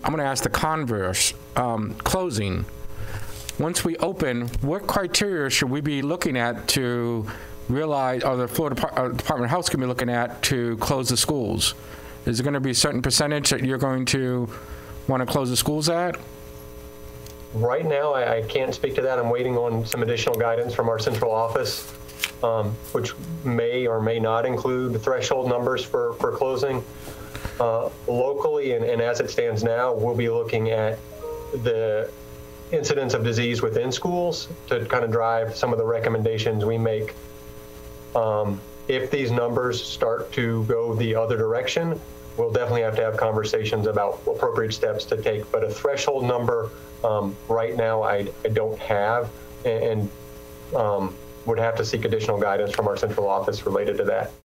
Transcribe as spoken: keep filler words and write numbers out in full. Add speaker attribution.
Speaker 1: I'm going to ask the converse. Um, closing. Once we open, what criteria should we be looking at to realize, or the Florida Depart- uh, Department of Health can be looking at to close the schools? Is there going to be a certain percentage that you're going to want to close the schools at?
Speaker 2: Right now, I, I can't speak to that. I'm waiting on some additional guidance from our central office, um, which may or may not include threshold numbers for, for closing. Uh, locally, and, and as it stands now, we'll be looking at the incidence of disease within schools to kind of drive some of the recommendations we make. Um, if these numbers start to go the other direction, we'll definitely have to have conversations about appropriate steps to take. But a threshold number um, right now, I, I don't have, and, and um, would have to seek additional guidance from our central office related to that.